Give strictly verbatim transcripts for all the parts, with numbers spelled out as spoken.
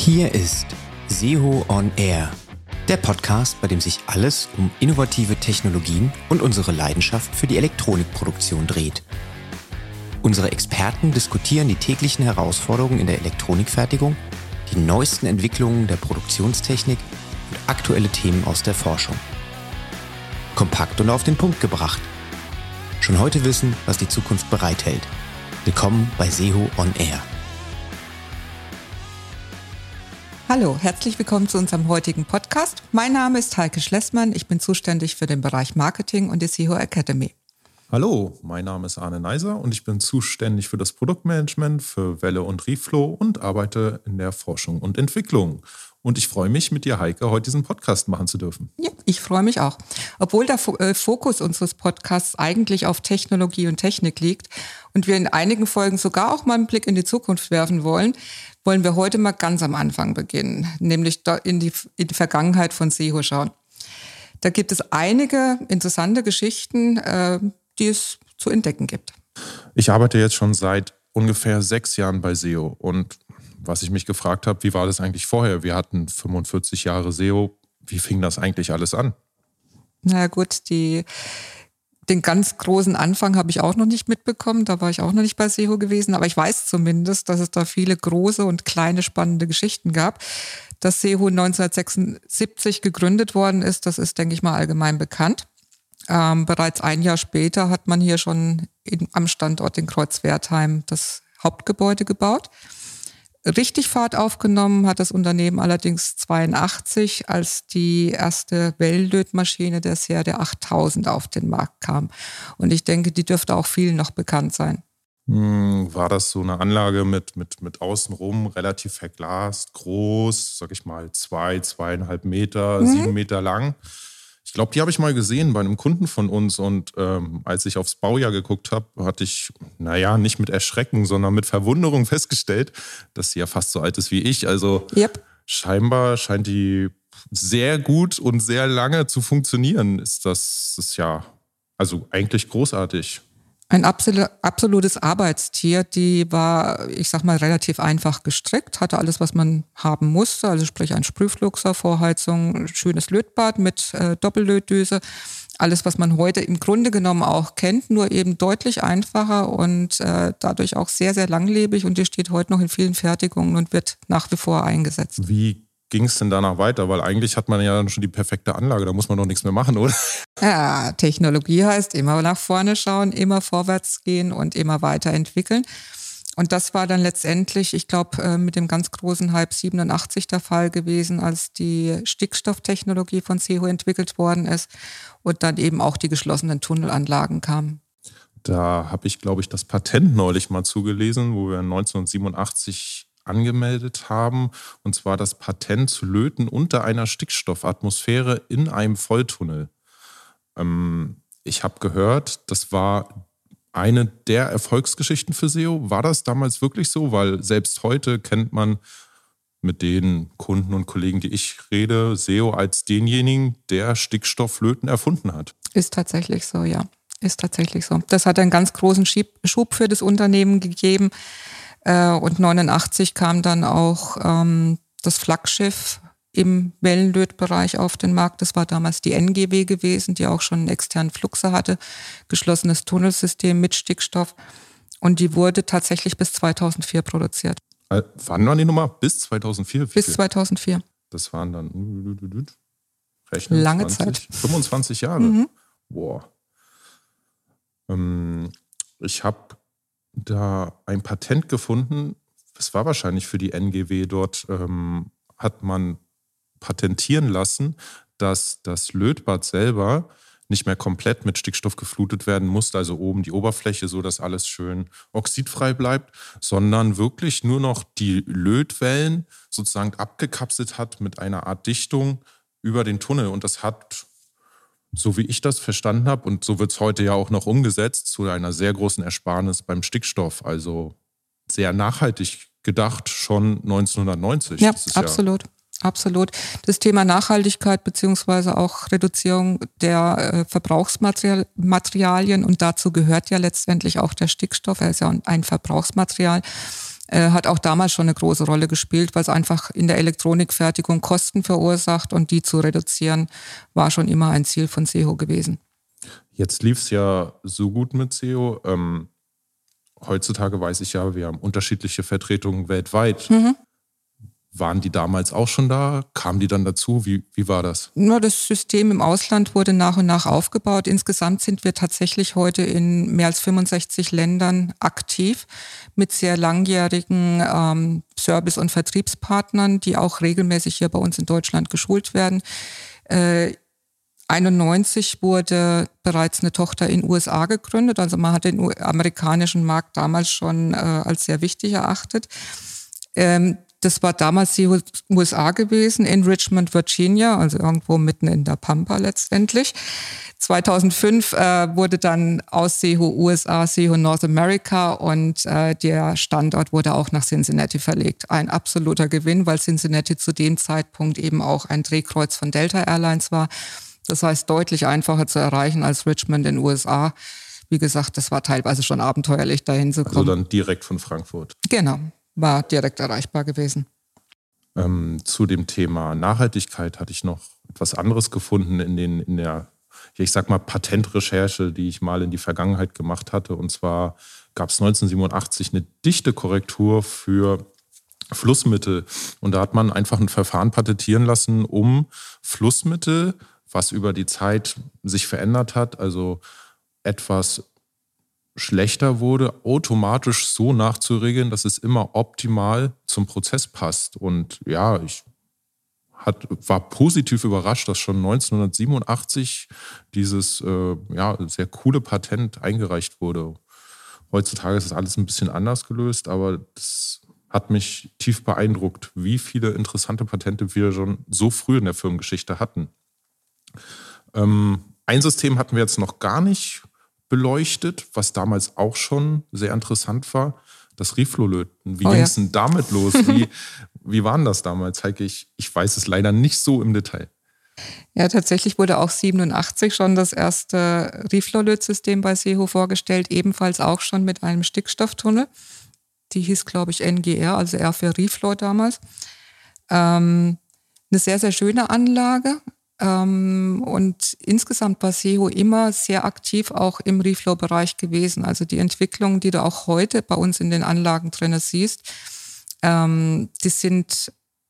Hier ist SEHO on Air, der Podcast, bei dem sich alles um innovative Technologien und unsere Leidenschaft für die Elektronikproduktion dreht. Unsere Experten diskutieren die täglichen Herausforderungen in der Elektronikfertigung, die neuesten Entwicklungen der Produktionstechnik und aktuelle Themen aus der Forschung. Kompakt und auf den Punkt gebracht. Schon heute wissen, was die Zukunft bereithält. Willkommen bei SEHO on Air. Hallo, herzlich willkommen zu unserem heutigen Podcast. Mein Name ist Heike Schlessmann, ich bin zuständig für den Bereich Marketing und die SEHO Academy. Hallo, mein Name ist Arne Neiser und ich bin zuständig für das Produktmanagement für Welle und Reflow und arbeite in der Forschung und Entwicklung. Und ich freue mich, mit dir, Heike, heute diesen Podcast machen zu dürfen. Ja, ich freue mich auch. Obwohl der Fokus unseres Podcasts eigentlich auf Technologie und Technik liegt und wir in einigen Folgen sogar auch mal einen Blick in die Zukunft werfen wollen, wollen wir heute mal ganz am Anfang beginnen, nämlich in die, in die Vergangenheit von SEHO schauen. Da gibt es einige interessante Geschichten, äh, die es zu entdecken gibt. Ich arbeite jetzt schon seit ungefähr sechs Jahren bei SEHO und was ich mich gefragt habe, wie war das eigentlich vorher? Wir hatten fünfundvierzig Jahre SEHO. Wie fing das eigentlich alles an? Na gut, die, den ganz großen Anfang habe ich auch noch nicht mitbekommen. Da war ich auch noch nicht bei SEHO gewesen. Aber ich weiß zumindest, dass es da viele große und kleine spannende Geschichten gab. Dass SEHO neunzehnhundertsechsundsiebzig gegründet worden ist, das ist, denke ich mal, allgemein bekannt. Ähm, bereits ein Jahr später hat man hier schon in, am Standort in Kreuzwertheim das Hauptgebäude gebaut. Richtig Fahrt aufgenommen hat das Unternehmen allerdings zweiundachtzig, als die erste Welllötmaschine der Serie achttausend auf den Markt kam. Und ich denke, die dürfte auch vielen noch bekannt sein. War das so eine Anlage mit, mit, mit außenrum relativ verglast, groß, sag ich mal zwei, zweieinhalb Meter, mhm. sieben Meter lang? Ich glaube, die habe ich mal gesehen bei einem Kunden von uns und ähm, als ich aufs Baujahr geguckt habe, hatte ich, naja, nicht mit Erschrecken, sondern mit Verwunderung festgestellt, dass sie ja fast so alt ist wie ich. Also yep. Scheinbar scheint die sehr gut und sehr lange zu funktionieren. Ist das, das ist ja also eigentlich großartig. Ein absolutes Arbeitstier, die war, ich sag mal, relativ einfach gestrickt, hatte alles, was man haben musste, also sprich ein Sprühfluxer, Vorheizung, schönes Lötbad mit äh, Doppellötdüse, alles, was man heute im Grunde genommen auch kennt, nur eben deutlich einfacher und äh, dadurch auch sehr, sehr langlebig und die steht heute noch in vielen Fertigungen und wird nach wie vor eingesetzt. Wie ging es denn danach weiter? Weil eigentlich hat man ja dann schon die perfekte Anlage, da muss man doch nichts mehr machen, oder? Ja, Technologie heißt immer nach vorne schauen, immer vorwärts gehen und immer weiterentwickeln. Und das war dann letztendlich, ich glaube, mit dem ganz großen Hype siebenundachtzig der Fall gewesen, als die Stickstofftechnologie von SEHO entwickelt worden ist und dann eben auch die geschlossenen Tunnelanlagen kamen. Da habe ich, glaube ich, das Patent neulich mal zugelesen, wo wir neunzehnhundertsiebenundachtzig angemeldet haben, und zwar das Patent zu löten unter einer Stickstoffatmosphäre in einem Volltunnel. Ähm, ich habe gehört, das war eine der Erfolgsgeschichten für SEHO. War das damals wirklich so? Weil selbst heute kennt man mit den Kunden und Kollegen, die ich rede, SEHO als denjenigen, der Stickstofflöten erfunden hat. Ist tatsächlich so, ja. Ist tatsächlich so. Das hat einen ganz großen Schub für das Unternehmen gegeben. Und neunundachtzig kam dann auch ähm, das Flaggschiff im Wellenlötbereich auf den Markt. Das war damals die N G W gewesen, die auch schon einen externen Fluxer hatte, geschlossenes Tunnelsystem mit Stickstoff. Und die wurde tatsächlich bis zweitausendvier produziert. Äh, wann war die Nummer? Bis zweitausendvier? Bis zweitausendvier. Das waren dann rechnen, lange zwanzig, Zeit. fünfundzwanzig Jahre. Mhm. Boah. Ähm, ich habe da ein Patent gefunden, das war wahrscheinlich für die N G W, dort ähm, hat man patentieren lassen, dass das Lötbad selber nicht mehr komplett mit Stickstoff geflutet werden musste, also oben die Oberfläche, so dass alles schön oxidfrei bleibt, sondern wirklich nur noch die Lötwellen sozusagen abgekapselt hat mit einer Art Dichtung über den Tunnel, und das hat, so wie ich das verstanden habe, und so wird es heute ja auch noch umgesetzt, zu einer sehr großen Ersparnis beim Stickstoff. Also sehr nachhaltig gedacht, schon neunzehnhundertneunzig. Ja, das ist absolut. Ja Absolut. Das Thema Nachhaltigkeit beziehungsweise auch Reduzierung der äh, Verbrauchsmaterialien, und dazu gehört ja letztendlich auch der Stickstoff, er ist ja ein Verbrauchsmaterial, äh, hat auch damals schon eine große Rolle gespielt, weil es einfach in der Elektronikfertigung Kosten verursacht und die zu reduzieren, war schon immer ein Ziel von SEHO gewesen. Jetzt lief es ja so gut mit SEHO. Ähm, heutzutage weiß ich ja, wir haben unterschiedliche Vertretungen weltweit. Mhm. Waren die damals auch schon da? Kamen die dann dazu? Wie, wie war das? Nur das System im Ausland wurde nach und nach aufgebaut. Insgesamt sind wir tatsächlich heute in mehr als fünfundsechzig Ländern aktiv mit sehr langjährigen ähm, Service- und Vertriebspartnern, die auch regelmäßig hier bei uns in Deutschland geschult werden. Äh, einundneunzig wurde bereits eine Tochter in den U S A gegründet. Also man hat den amerikanischen Markt damals schon äh, als sehr wichtig erachtet. Ähm, Das war damals die U S A gewesen, in Richmond, Virginia, also irgendwo mitten in der Pampa letztendlich. zweitausendfünf äh, wurde dann aus SEHO U S A, SEHO North America und äh, der Standort wurde auch nach Cincinnati verlegt. Ein absoluter Gewinn, weil Cincinnati zu dem Zeitpunkt eben auch ein Drehkreuz von Delta Airlines war. Das heißt, deutlich einfacher zu erreichen als Richmond in den U S A. Wie gesagt, das war teilweise schon abenteuerlich, dahin zu kommen. Also dann direkt von Frankfurt. Genau. War direkt erreichbar gewesen. Ähm, zu dem Thema Nachhaltigkeit hatte ich noch etwas anderes gefunden in, den, in der, ich sag mal, Patentrecherche, die ich mal in die Vergangenheit gemacht hatte. Und zwar gab es neunzehnhundertsiebenundachtzig eine Dichtekorrektur für Flussmittel. Und da hat man einfach ein Verfahren patentieren lassen, um Flussmittel, was über die Zeit sich verändert hat, also etwas schlechter wurde, automatisch so nachzuregeln, dass es immer optimal zum Prozess passt. Und ja, ich hat, war positiv überrascht, dass schon neunzehnhundertsiebenundachtzig dieses äh, ja, sehr coole Patent eingereicht wurde. Heutzutage ist das alles ein bisschen anders gelöst, aber das hat mich tief beeindruckt, wie viele interessante Patente wir schon so früh in der Firmengeschichte hatten. Ähm, ein System hatten wir jetzt noch gar nicht beleuchtet, was damals auch schon sehr interessant war, das Reflow-Löten. Wie oh, ging es ja. denn damit los? Wie, wie waren das damals, Heike? Ich, ich weiß es leider nicht so im Detail. Ja, tatsächlich wurde auch siebenundachtzig schon das erste Reflow-Lötsystem bei SEHO vorgestellt, ebenfalls auch schon mit einem Stickstofftunnel. Die hieß, glaube ich, N G R, also R für Reflow damals. Ähm, eine sehr, sehr schöne Anlage. Und insgesamt war SEHO immer sehr aktiv auch im Reflow-Bereich gewesen. Also die Entwicklungen, die du auch heute bei uns in den Anlagen drin siehst, die sind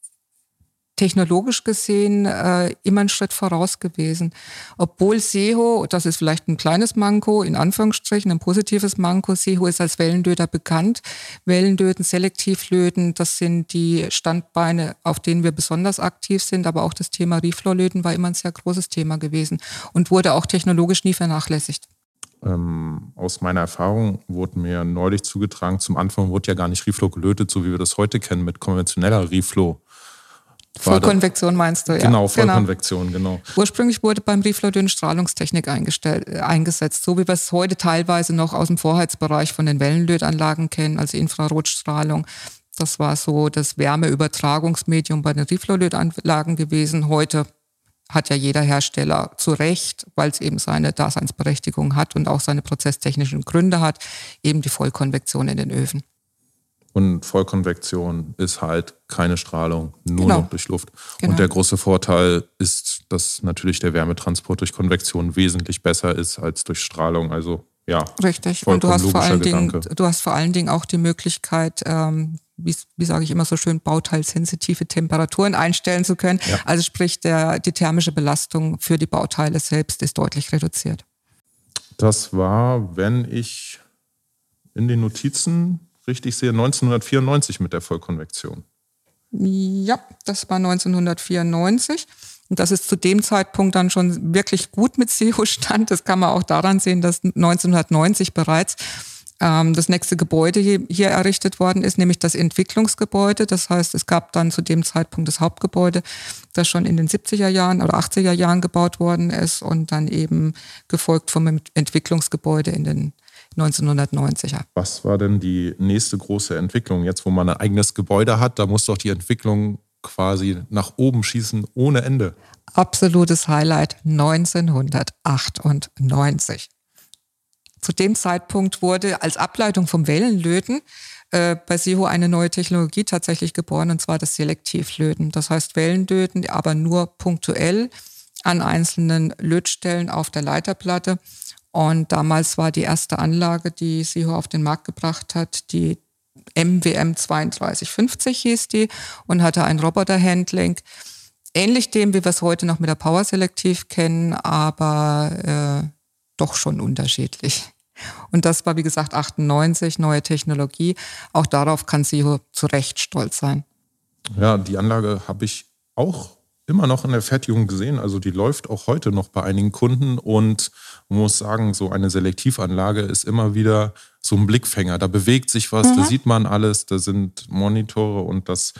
technologisch gesehen äh, immer einen Schritt voraus gewesen. Obwohl SEHO, das ist vielleicht ein kleines Manko, in Anführungsstrichen ein positives Manko, SEHO ist als Wellenlöter bekannt. Wellenlöten, Selektivlöten, das sind die Standbeine, auf denen wir besonders aktiv sind, aber auch das Thema Reflow-Löten war immer ein sehr großes Thema gewesen und wurde auch technologisch nie vernachlässigt. Ähm, aus meiner Erfahrung wurde mir neulich zugetragen, zum Anfang wurde ja gar nicht Reflow gelötet, so wie wir das heute kennen, mit konventioneller Reflow. Vollkonvektion meinst du, ja. Genau, Vollkonvektion, genau. genau. Ursprünglich wurde beim Reflow dünne Strahlungstechnik eingestellt, äh, eingesetzt, so wie wir es heute teilweise noch aus dem Vorheizbereich von den Wellenlötanlagen kennen, also Infrarotstrahlung. Das war so das Wärmeübertragungsmedium bei den Reflow-Lötanlagen gewesen. Heute hat ja jeder Hersteller zu Recht, weil es eben seine Daseinsberechtigung hat und auch seine prozesstechnischen Gründe hat, eben die Vollkonvektion in den Öfen. Und Vollkonvektion ist halt keine Strahlung, nur genau. noch durch Luft. Genau. Und der große Vorteil ist, dass natürlich der Wärmetransport durch Konvektion wesentlich besser ist als durch Strahlung. Also ja, richtig. Und du hast vor allen Dingen, du hast vor allen Dingen auch die Möglichkeit, ähm, wie, wie sage ich immer so schön, bauteilsensitive Temperaturen einstellen zu können. Ja. Also sprich, der, die thermische Belastung für die Bauteile selbst ist deutlich reduziert. Das war, wenn ich in den Notizen richtig sehe, neunzehnhundertvierundneunzig mit der Vollkonvektion. Ja, das war neunzehnhundertvierundneunzig. Und das ist zu dem Zeitpunkt dann schon wirklich gut mit SEHO stand. Das kann man auch daran sehen, dass neunzehnhundertneunzig bereits ähm, das nächste Gebäude hier, hier errichtet worden ist, nämlich das Entwicklungsgebäude. Das heißt, es gab dann zu dem Zeitpunkt das Hauptgebäude, das schon in den siebziger Jahren oder achtziger Jahren gebaut worden ist und dann eben gefolgt vom Entwicklungsgebäude in den neunzehnhundertneunziger. Was war denn die nächste große Entwicklung? Jetzt, wo man ein eigenes Gebäude hat, da muss doch die Entwicklung quasi nach oben schießen ohne Ende. Absolutes Highlight neunzehnhundertachtundneunzig. Zu dem Zeitpunkt wurde als Ableitung vom Wellenlöten äh, bei Seeho eine neue Technologie tatsächlich geboren, und zwar das Selektivlöten. Das heißt Wellenlöten, aber nur punktuell an einzelnen Lötstellen auf der Leiterplatte. Und damals war die erste Anlage, die Seeho auf den Markt gebracht hat, die M W M zweiunddreißig fünfzig hieß die und hatte ein Roboter-Handling. Ähnlich dem, wie wir es heute noch mit der Power Selektiv kennen, aber äh, doch schon unterschiedlich. Und das war, wie gesagt, achtundneunzig, neue Technologie. Auch darauf kann Seeho zu Recht stolz sein. Ja, die Anlage habe ich auch immer noch in der Fertigung gesehen. Also die läuft auch heute noch bei einigen Kunden und man muss sagen, so eine Selektivanlage ist immer wieder so ein Blickfänger. Da bewegt sich was, mhm. da sieht man alles, da sind Monitore und das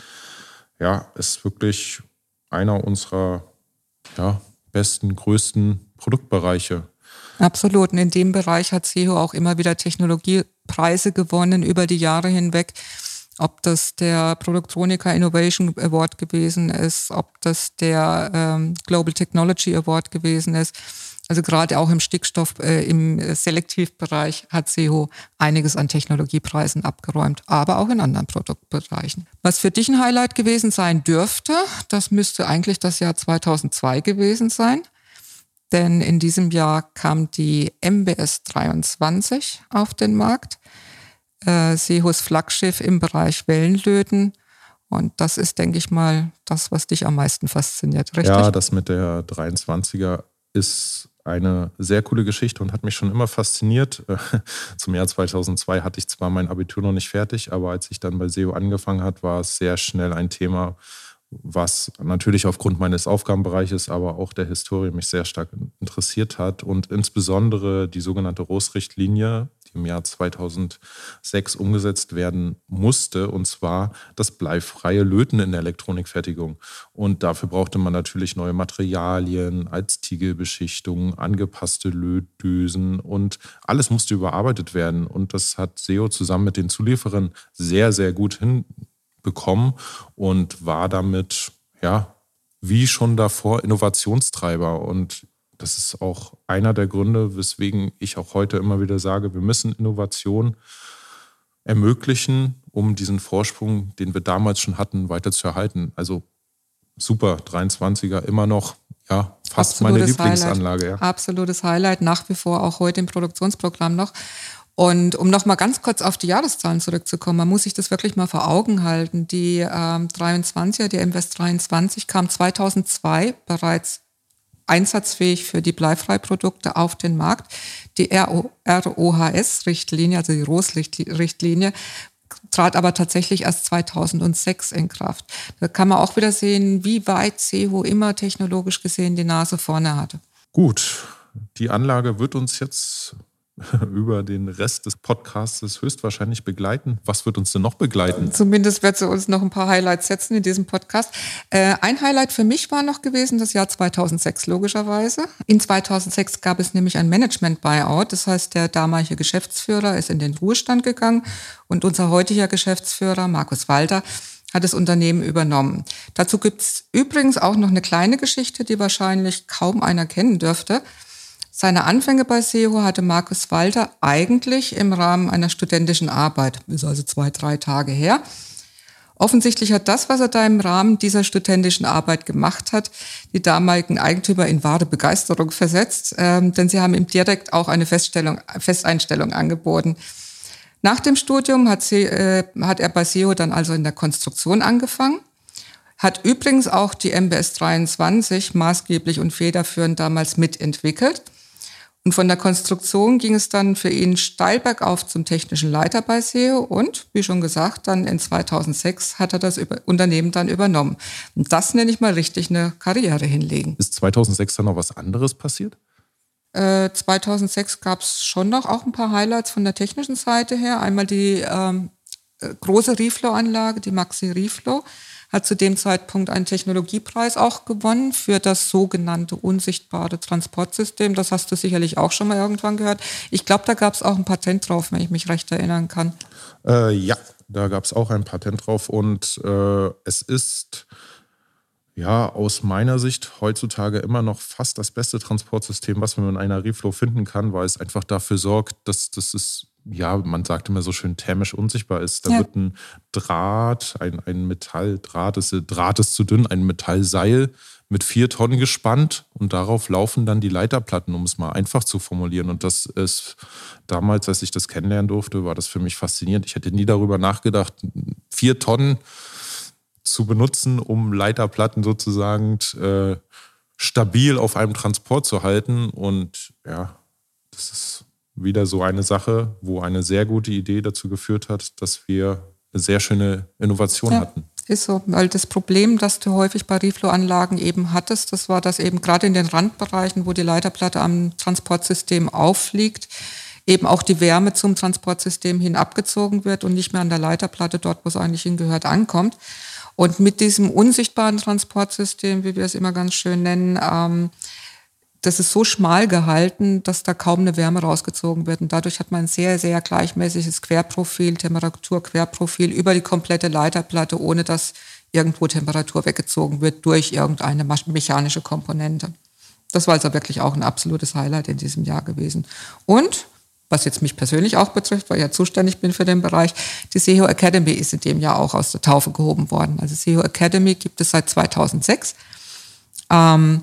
ja, ist wirklich einer unserer ja, besten, größten Produktbereiche. Absolut. Und in dem Bereich hat Seeho auch immer wieder Technologiepreise gewonnen über die Jahre hinweg. Ob das der Productronica Innovation Award gewesen ist, ob das der ähm, Global Technology Award gewesen ist. Also gerade auch im Stickstoff, äh, im Selektivbereich hat Seeho einiges an Technologiepreisen abgeräumt, aber auch in anderen Produktbereichen. Was für dich ein Highlight gewesen sein dürfte, das müsste eigentlich das Jahr zweitausendzwei gewesen sein. Denn in diesem Jahr kam die M B S dreiundzwanzig auf den Markt. Äh, Seehos Flaggschiff im Bereich Wellenlöten. Und das ist, denke ich mal, das, was dich am meisten fasziniert, richtig? Ja, das mit der dreiundzwanziger ist eine sehr coole Geschichte und hat mich schon immer fasziniert. Zum Jahr zweitausendzwei hatte ich zwar mein Abitur noch nicht fertig, aber als ich dann bei Seeho angefangen habe, war es sehr schnell ein Thema, was natürlich aufgrund meines Aufgabenbereiches, aber auch der Historie mich sehr stark interessiert hat. Und insbesondere die sogenannte R O S-Richtlinie, die im Jahr zweitausendsechs umgesetzt werden musste, und zwar das bleifreie Löten in der Elektronikfertigung. Und dafür brauchte man natürlich neue Materialien als Tiegelbeschichtung, angepasste Lötdüsen und alles musste überarbeitet werden. Und das hat Seeho zusammen mit den Zulieferern sehr, sehr gut hinbekommen. bekommen und war damit, ja, wie schon davor Innovationstreiber. Und das ist auch einer der Gründe, weswegen ich auch heute immer wieder sage, wir müssen Innovation ermöglichen, um diesen Vorsprung, den wir damals schon hatten, weiter zu erhalten. Also super, dreiundzwanziger immer noch, ja, fast Absolutes meine Lieblingsanlage. Highlight. Ja. Absolutes Highlight, nach wie vor auch heute im Produktionsprogramm noch. Und um noch mal ganz kurz auf die Jahreszahlen zurückzukommen, man muss sich das wirklich mal vor Augen halten. Die ähm, dreiundzwanziger, die M W S dreiundzwanzig, kam zweitausendzwei bereits einsatzfähig für die Bleifreiprodukte auf den Markt. Die R O H S-Richtlinie, also die R O S-Richtlinie, trat aber tatsächlich erst zweitausendsechs in Kraft. Da kann man auch wieder sehen, wie weit Seeho immer technologisch gesehen die Nase vorne hatte. Gut, die Anlage wird uns jetzt über den Rest des Podcasts höchstwahrscheinlich begleiten. Was wird uns denn noch begleiten? Zumindest wird sie uns noch ein paar Highlights setzen in diesem Podcast. Äh, ein Highlight für mich war noch gewesen das Jahr zweitausendsechs logischerweise. In zweitausendsechs gab es nämlich ein Management-Buyout. Das heißt, der damalige Geschäftsführer ist in den Ruhestand gegangen und unser heutiger Geschäftsführer, Markus Walter, hat das Unternehmen übernommen. Dazu gibt es übrigens auch noch eine kleine Geschichte, die wahrscheinlich kaum einer kennen dürfte. Seine Anfänge bei Seeho hatte Markus Walter eigentlich im Rahmen einer studentischen Arbeit, ist also zwei, drei Tage her. Offensichtlich hat das, was er da im Rahmen dieser studentischen Arbeit gemacht hat, die damaligen Eigentümer in wahre Begeisterung versetzt, ähm, denn sie haben ihm direkt auch eine Feststellung, Festeinstellung angeboten. Nach dem Studium hat, sie, äh, hat er bei Seeho dann also in der Konstruktion angefangen, hat übrigens auch die M B S dreiundzwanzig maßgeblich und federführend damals mitentwickelt. Und von der Konstruktion ging es dann für ihn steil bergauf zum technischen Leiter bei Seeho und, wie schon gesagt, dann in zweitausendsechs hat er das Unternehmen dann übernommen. Und das nenne ich mal richtig eine Karriere hinlegen. Ist zweitausendsechs dann noch was anderes passiert? Äh, zweitausendsechs gab es schon noch auch ein paar Highlights von der technischen Seite her. Einmal die ähm, große Reflow-Anlage, die Maxi Reflow, hat zu dem Zeitpunkt einen Technologiepreis auch gewonnen für das sogenannte unsichtbare Transportsystem. Das hast du sicherlich auch schon mal irgendwann gehört. Ich glaube, da gab es auch ein Patent drauf, wenn ich mich recht erinnern kann. Äh, ja, da gab es auch ein Patent drauf und äh, es ist ja aus meiner Sicht heutzutage immer noch fast das beste Transportsystem, was man in einer Reflow finden kann, weil es einfach dafür sorgt, dass, dass es ja, man sagt immer so schön thermisch unsichtbar ist. Da Ja. wird ein Draht, ein, ein Metalldraht, ist, Draht ist zu dünn, ein Metallseil mit vier Tonnen gespannt und darauf laufen dann die Leiterplatten, um es mal einfach zu formulieren. Und das ist damals, als ich das kennenlernen durfte, war das für mich faszinierend. Ich hätte nie darüber nachgedacht, vier Tonnen zu benutzen, um Leiterplatten sozusagen äh, stabil auf einem Transport zu halten. Und ja, das ist wieder so eine Sache, wo eine sehr gute Idee dazu geführt hat, dass wir eine sehr schöne Innovation Ja. hatten. Ist so, weil das Problem, das du häufig bei Reflow-Anlagen eben hattest, das war, dass eben gerade in den Randbereichen, wo die Leiterplatte am Transportsystem aufliegt, eben auch die Wärme zum Transportsystem hin abgezogen wird und nicht mehr an der Leiterplatte dort, wo es eigentlich hingehört, ankommt. Und mit diesem unsichtbaren Transportsystem, wie wir es immer ganz schön nennen, ähm, das ist so schmal gehalten, dass da kaum eine Wärme rausgezogen wird. Und dadurch hat man ein sehr, sehr gleichmäßiges Querprofil, Temperatur-Querprofil über die komplette Leiterplatte, ohne dass irgendwo Temperatur weggezogen wird durch irgendeine mechanische Komponente. Das war also wirklich auch ein absolutes Highlight in diesem Jahr gewesen. Und, was jetzt mich persönlich auch betrifft, weil ich ja zuständig bin für den Bereich, die SEHO Academy ist in dem Jahr auch aus der Taufe gehoben worden. Also SEHO Academy gibt es seit zweitausendsechs. Ähm,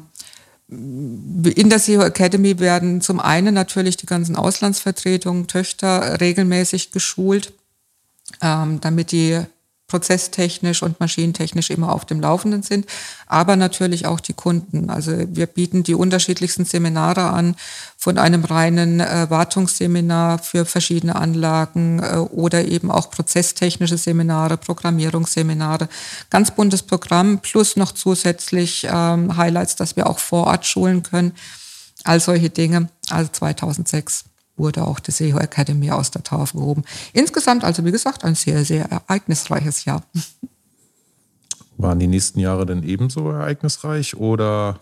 In der SEHO Academy werden zum einen natürlich die ganzen Auslandsvertretungen, Töchter regelmäßig geschult, ähm, damit die prozesstechnisch und maschinentechnisch immer auf dem Laufenden sind, aber natürlich auch die Kunden. Also wir bieten die unterschiedlichsten Seminare an, von einem reinen äh, Wartungsseminar für verschiedene Anlagen äh, oder eben auch prozesstechnische Seminare, Programmierungsseminare. Ganz buntes Programm plus noch zusätzlich ähm, Highlights, dass wir auch vor Ort schulen können. All solche Dinge. Also zweitausendsechs wurde auch die SEHO Academy aus der Taufe gehoben. Insgesamt, also wie gesagt, ein sehr, sehr ereignisreiches Jahr. Waren die nächsten Jahre denn ebenso ereignisreich oder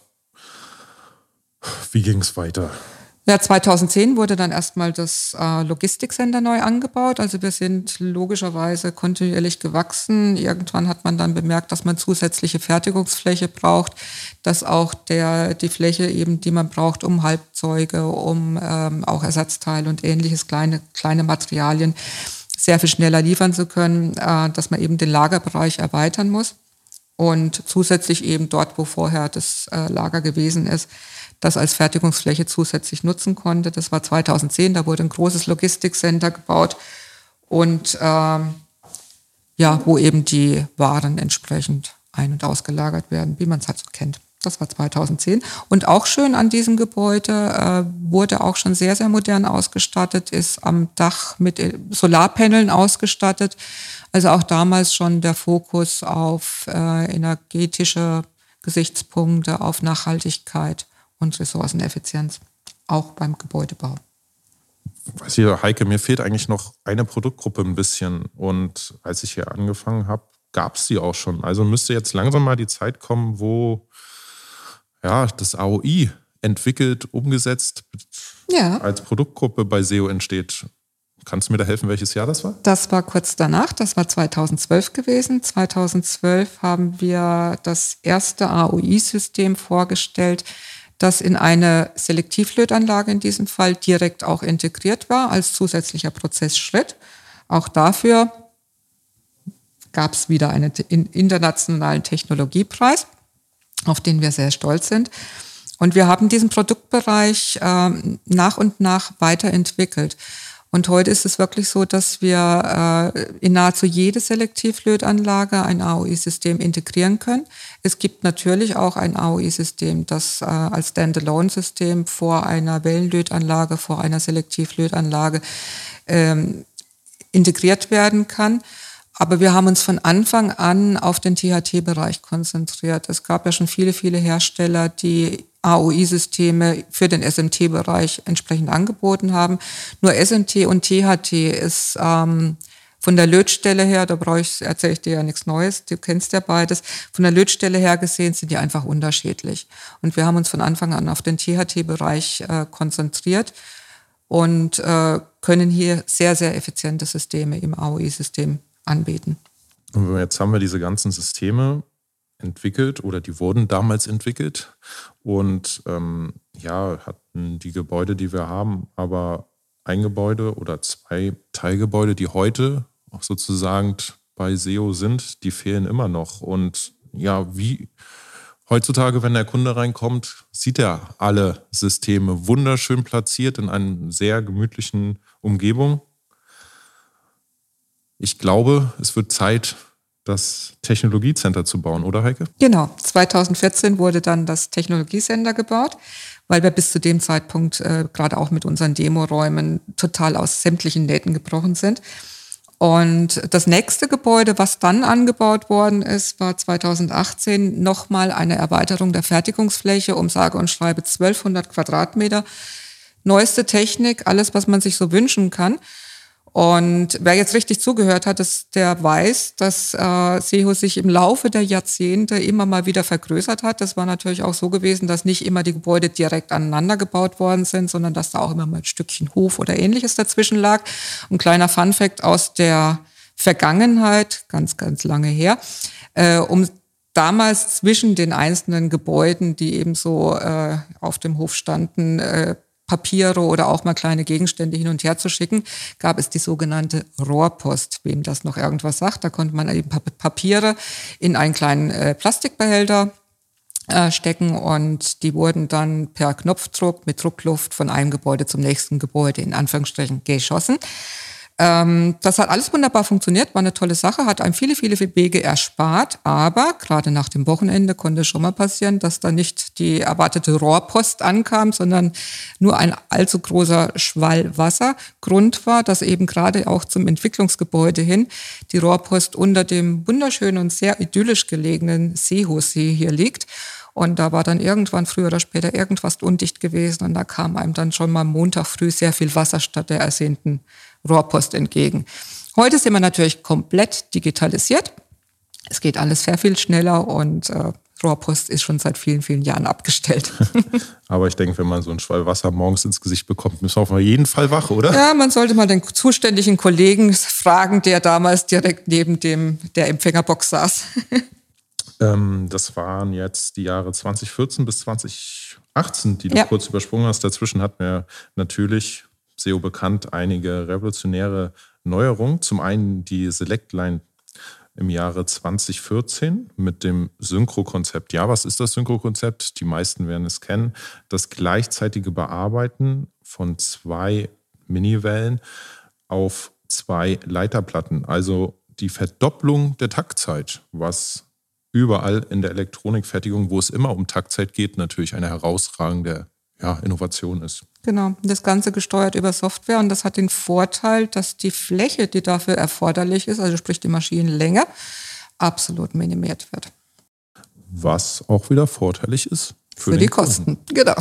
wie ging es weiter? Ja, zweitausendzehn wurde dann erstmal das äh, Logistikcenter neu angebaut. Also wir sind logischerweise kontinuierlich gewachsen. Irgendwann hat man dann bemerkt, dass man zusätzliche Fertigungsfläche braucht, dass auch der die Fläche eben, die man braucht, um Halbzeuge, um ähm, auch Ersatzteile und ähnliches, kleine, kleine Materialien sehr viel schneller liefern zu können, äh, dass man eben den Lagerbereich erweitern muss. Und zusätzlich eben dort, wo vorher das äh, Lager gewesen ist, das als Fertigungsfläche zusätzlich nutzen konnte. Das war zweitausendzehn, da wurde ein großes Logistikcenter gebaut und ähm, ja, wo eben die Waren entsprechend ein- und ausgelagert werden, wie man es halt so kennt. Das war zweitausendzehn. Und auch schön an diesem Gebäude äh, wurde auch schon sehr, sehr modern ausgestattet, ist am Dach mit Solarpaneln ausgestattet. Also auch damals schon der Fokus auf äh, energetische Gesichtspunkte, auf Nachhaltigkeit und Ressourceneffizienz, auch beim Gebäudebau. Weißt du, Heike, mir fehlt eigentlich noch eine Produktgruppe ein bisschen. Und als ich hier angefangen habe, gab es die auch schon. Also müsste jetzt langsam mal die Zeit kommen, wo ja, das A O I entwickelt, umgesetzt, ja. als Produktgruppe bei SEHO entsteht. Kannst du mir da helfen, welches Jahr das war? Das war kurz danach, das war zweitausendzwölf gewesen. zweitausendzwölf haben wir das erste A O I-System vorgestellt, das in eine Selektivlötanlage in diesem Fall direkt auch integriert war als zusätzlicher Prozessschritt. Auch dafür gab es wieder einen internationalen Technologiepreis, auf den wir sehr stolz sind. Und wir haben diesen Produktbereich äh, nach und nach weiterentwickelt. Und heute ist es wirklich so, dass wir äh, in nahezu jede Selektivlötanlage ein A O I-System integrieren können. Es gibt natürlich auch ein A O I-System, das äh, als Standalone-System vor einer Wellenlötanlage, vor einer Selektivlötanlage ähm, integriert werden kann. Aber wir haben uns von Anfang an auf den T H T-Bereich konzentriert. Es gab ja schon viele, viele Hersteller, die A O I-Systeme für den S M T-Bereich entsprechend angeboten haben. Nur S M T und T H T ist ähm, von der Lötstelle her, da brauche ich, erzähle ich dir ja nichts Neues, du kennst ja beides, von der Lötstelle her gesehen sind die einfach unterschiedlich. Und wir haben uns von Anfang an auf den T H T-Bereich äh, konzentriert und äh, können hier sehr, sehr effiziente Systeme im A O I-System anbieten. Und jetzt haben wir diese ganzen Systeme entwickelt oder die wurden damals entwickelt und ähm, ja, hatten die Gebäude, die wir haben, aber ein Gebäude oder zwei Teilgebäude, die heute auch sozusagen bei S E O sind, die fehlen immer noch. Und ja, wie heutzutage, wenn der Kunde reinkommt, sieht er alle Systeme wunderschön platziert in einer sehr gemütlichen Umgebung. Ich glaube, es wird Zeit, das Technologiecenter zu bauen, oder Heike? Genau, zweitausendvierzehn wurde dann das Technologiecenter gebaut, weil wir bis zu dem Zeitpunkt äh, gerade auch mit unseren Demoräumen total aus sämtlichen Nähten gebrochen sind. Und das nächste Gebäude, was dann angebaut worden ist, war zweitausendachtzehn nochmal eine Erweiterung der Fertigungsfläche um sage und schreibe zwölfhundert Quadratmeter. Neueste Technik, alles, was man sich so wünschen kann. Und wer jetzt richtig zugehört hat, ist, der weiß, dass äh, Seho sich im Laufe der Jahrzehnte immer mal wieder vergrößert hat. Das war natürlich auch so gewesen, dass nicht immer die Gebäude direkt aneinander gebaut worden sind, sondern dass da auch immer mal ein Stückchen Hof oder Ähnliches dazwischen lag. Ein kleiner Funfact aus der Vergangenheit, ganz, ganz lange her, äh, um damals zwischen den einzelnen Gebäuden, die eben so äh, auf dem Hof standen, äh, Papiere oder auch mal kleine Gegenstände hin und her zu schicken, gab es die sogenannte Rohrpost. Wem das noch irgendwas sagt, da konnte man eben Papiere in einen kleinen äh, Plastikbehälter äh, stecken und die wurden dann per Knopfdruck mit Druckluft von einem Gebäude zum nächsten Gebäude in Anführungsstrichen geschossen. Ähm, das hat alles wunderbar funktioniert, war eine tolle Sache, hat einem viele, viele Wege erspart, aber gerade nach dem Wochenende konnte es schon mal passieren, dass da nicht die erwartete Rohrpost ankam, sondern nur ein allzu großer Schwall Wasser. Grund war, dass eben gerade auch zum Entwicklungsgebäude hin die Rohrpost unter dem wunderschönen und sehr idyllisch gelegenen Seehosee hier liegt. Und da war dann irgendwann früher oder später irgendwas undicht gewesen und da kam einem dann schon mal Montag früh sehr viel Wasser statt der ersehnten Rohrpost entgegen. Heute sind wir natürlich komplett digitalisiert. Es geht alles sehr viel schneller und äh, Rohrpost ist schon seit vielen, vielen Jahren abgestellt. Aber ich denke, wenn man so einen Schwall Wasser morgens ins Gesicht bekommt, müssen wir auf jeden Fall wach, oder? Ja, man sollte mal den zuständigen Kollegen fragen, der damals direkt neben dem der Empfängerbox saß. ähm, das waren jetzt die Jahre zweitausendvierzehn bis zweitausendachtzehn, die du ja. kurz übersprungen hast. Dazwischen hatten wir natürlich, S E O bekannt, einige revolutionäre Neuerungen. Zum einen die Selectline im Jahre zweitausendvierzehn mit dem Synchro-Konzept. Ja, was ist das Synchro-Konzept? Die meisten werden es kennen. Das gleichzeitige Bearbeiten von zwei Miniwellen auf zwei Leiterplatten. Also die Verdopplung der Taktzeit, was überall in der Elektronikfertigung, wo es immer um Taktzeit geht, natürlich eine herausragende ja, Innovation ist. Genau, das Ganze gesteuert über Software und das hat den Vorteil, dass die Fläche, die dafür erforderlich ist, also sprich die Maschinenlänge, absolut minimiert wird. Was auch wieder vorteilig ist für, für die Kunden. Kosten. Genau.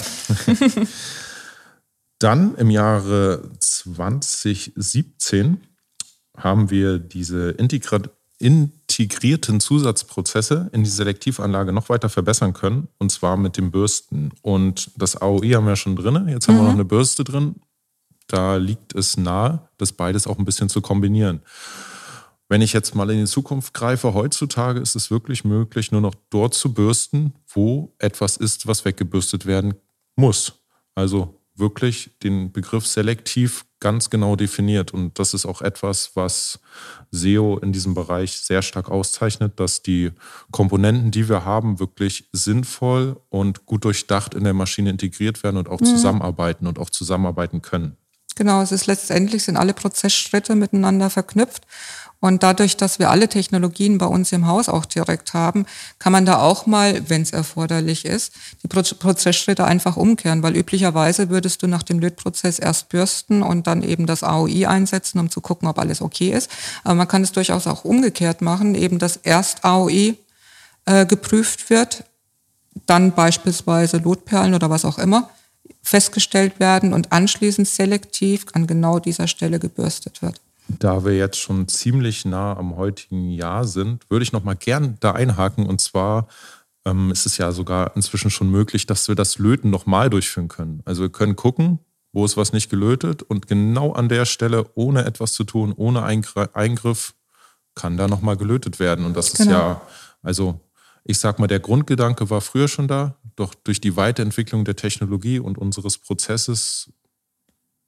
Dann im Jahre zweitausendsiebzehn haben wir diese Integra- integrierten Zusatzprozesse in die Selektivanlage noch weiter verbessern können, und zwar mit dem Bürsten. Und das A O I haben wir schon drin, jetzt haben mhm. wir noch eine Bürste drin. Da liegt es nahe, das beides auch ein bisschen zu kombinieren. Wenn ich jetzt mal in die Zukunft greife, heutzutage ist es wirklich möglich, nur noch dort zu bürsten, wo etwas ist, was weggebürstet werden muss. Also wirklich den Begriff selektiv ganz genau definiert. Und das ist auch etwas, was S E O in diesem Bereich sehr stark auszeichnet, dass die Komponenten, die wir haben, wirklich sinnvoll und gut durchdacht in der Maschine integriert werden und auch mhm. zusammenarbeiten und auch zusammenarbeiten können. Genau, es ist letztendlich, sind alle Prozessschritte miteinander verknüpft. Und dadurch, dass wir alle Technologien bei uns im Haus auch direkt haben, kann man da auch mal, wenn es erforderlich ist, die Prozessschritte einfach umkehren. Weil üblicherweise würdest du nach dem Lötprozess erst bürsten und dann eben das A O I einsetzen, um zu gucken, ob alles okay ist. Aber man kann es durchaus auch umgekehrt machen, eben dass erst A O I äh, geprüft wird, dann beispielsweise Lotperlen oder was auch immer festgestellt werden und anschließend selektiv an genau dieser Stelle gebürstet wird. Da wir jetzt schon ziemlich nah am heutigen Jahr sind, würde ich noch mal gern da einhaken. Und zwar ähm, ist es ja sogar inzwischen schon möglich, dass wir das Löten nochmal durchführen können. Also wir können gucken, wo ist was nicht gelötet und genau an der Stelle, ohne etwas zu tun, ohne Eingriff, kann da nochmal gelötet werden. Und das genau. ist ja, also ich sag mal, der Grundgedanke war früher schon da, doch durch die Weiterentwicklung der Technologie und unseres Prozesses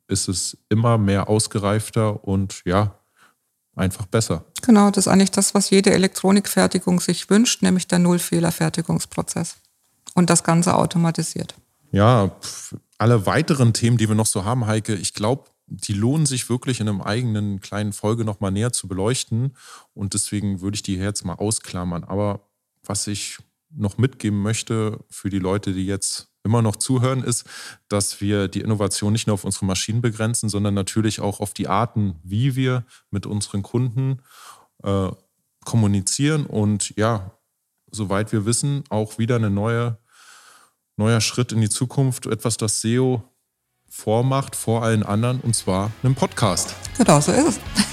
ist es immer mehr ausgereifter und ja, einfach besser. Genau, das ist eigentlich das, was jede Elektronikfertigung sich wünscht, nämlich der Nullfehler-Fertigungsprozess. Und das Ganze automatisiert. Ja, alle weiteren Themen, die wir noch so haben, Heike, ich glaube, die lohnen sich wirklich in einem eigenen kleinen Folge nochmal näher zu beleuchten. Und deswegen würde ich die jetzt mal ausklammern. Aber was ich noch mitgeben möchte für die Leute, die jetzt immer noch zuhören, ist, dass wir die Innovation nicht nur auf unsere Maschinen begrenzen, sondern natürlich auch auf die Arten, wie wir mit unseren Kunden äh, kommunizieren. Und ja, soweit wir wissen, auch wieder ein neue, neuer Schritt in die Zukunft, etwas, das S E O vormacht vor allen anderen, und zwar einen Podcast. Genau, so ist es.